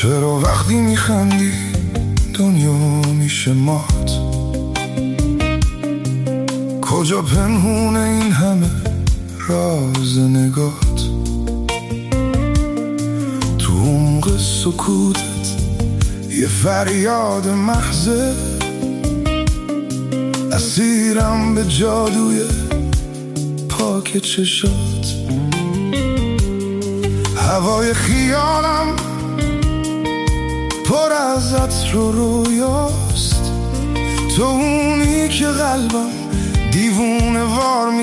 چرا وقتی میخندی دنیا میشه مات؟ کجا پنهونه این همه راز نگات؟ تو عمق سکوتت یه فریاد محضه، اسیرم به جادوی پاک چشات. هوای خیالم پر از عطر و رویاست، تو اونی که قلبم دیوونه وار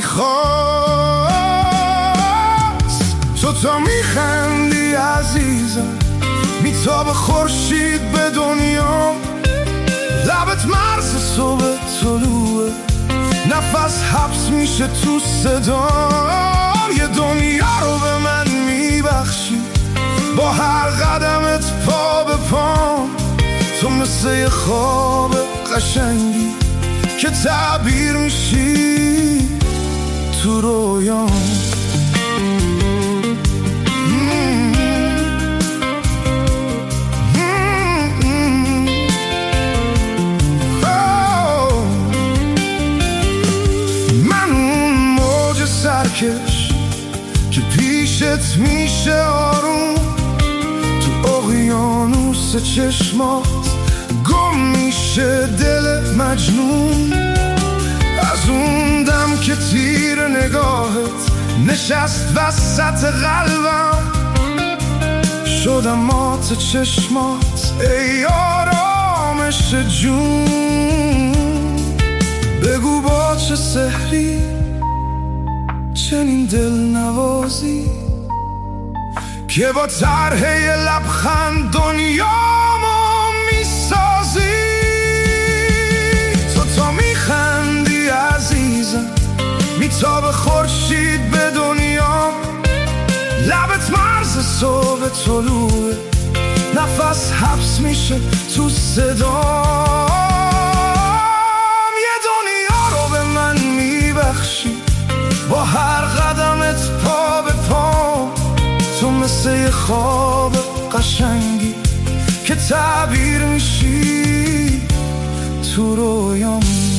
میخواست. تو تا میخندی عزیزم میتاب خورشید به دنیا، لبت مرز صبح طلوعه، نفس حبس میشه تو صدام. یه دنیا رو به من میبخشی با هر قدمت پا به پام، تو مثل یه خواب قشنگی که تعبیر میشی تو رویام. من اون موج سرکش که پیشت میشه آروم، تو اقیانوس چشمات گم میشه دل مجنون. از اون دم که تیر نگاهت نشست وسط قلبم، شدم مات چشمات ای آرامش جون. بگو با چه سحری چنین دل نوازی که با طرح یه لبخند دنیامو میسازی. تو تا میخندی عزیزم میتاب خورشید به دنیا، لبت مرز صبح طلوعه، نفس حبس میشه تو صدام. یه دنیا رو به من میبخشی با هر قدمت پا به پا، تو مثل یه خواب قشنگی که تعبیر میشی تو رویام.